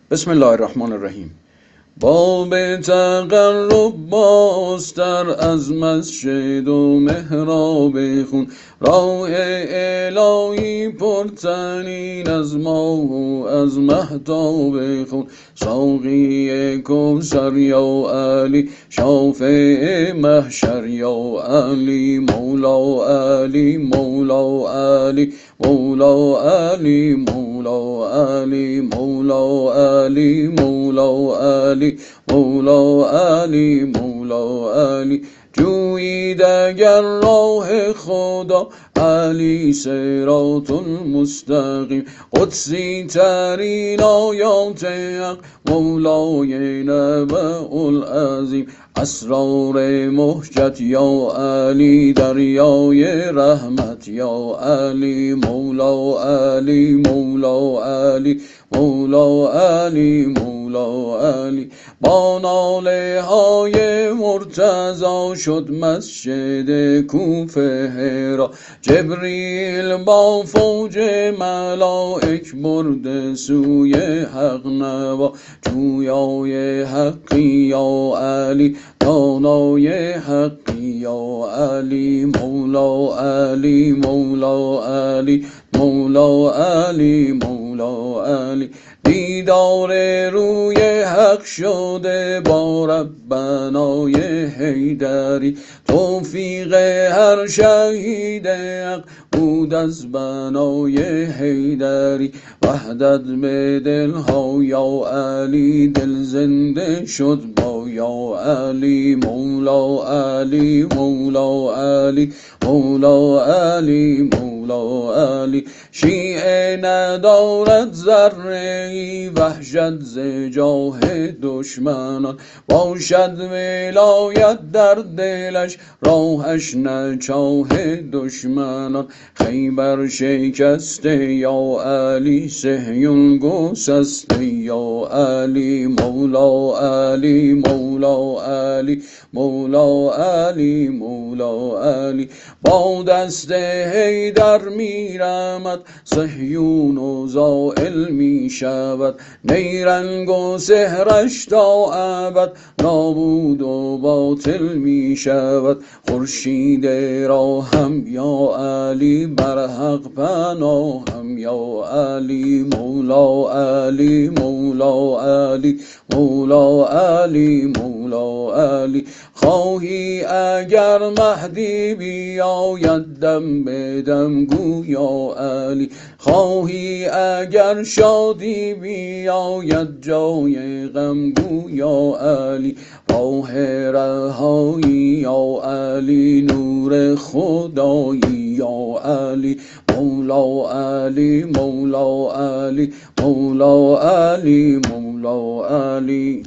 بسم الله الرحمن الرحیم. باب تقرب بازتر از مسجد و محراب خون، راه الهی پرتنین از ماه و از مهتاب خون. ساقی کوثر یا علی، شافع محشر یا علی، مولا علی مولا علی مولا علی مولا علی مولا علی مولا علی مولا علی مولا علی. جویید اگر راه خدا، علی صراط المستقیم. قدسی ترین آیات حق، مولای نبأ العظیم. اسرار مهجت یا علی، دریای رحمت یا علی، مولا علی مولا علی مولا علی مولا علی. با ناله های مرتضی شد مسجد کوفه حرا، جبریل با فوج ملائک برد سوی حق نوا. جویای حقی یا علی، دانای حقی یا علی، مولا علی مولا علی مولا علی مولا علی. دیدار روی حق شده با ربنای حیدری، توفیق هر شهید حق بود از بنای حیدری. وحدت به دلها یا علی، دل زنده شد با یا علی، مولا علی مولا علی مولا علی مولا علی. شیعه ندارد ذره‌ای وحشت ز جاه دشمنان، باشد ولایت در دلش راهش نه چاه دشمنان. خیبر شکسته یا علی، صهیون گسسته یا علی، مولا علی مولا علی مولا علی مولا علی. با دست حیدر میرمد صهیون و زائل می شود، نیرنگ و سحرش تا ابد نابود و باطل می شود. خورشید را هم یا علی، بر حق پناهم یا علی، مولا علی مولا علی مولا علی مولا علی. خواهی اگر مهدی بیاید دم به دم گویا علی، خواهی اگر شادی بیاید جای غم گویا علی. راه رهایی یا علی، نور خدایی یا علی، مولا علی مولا علی مولا علی مولا علی.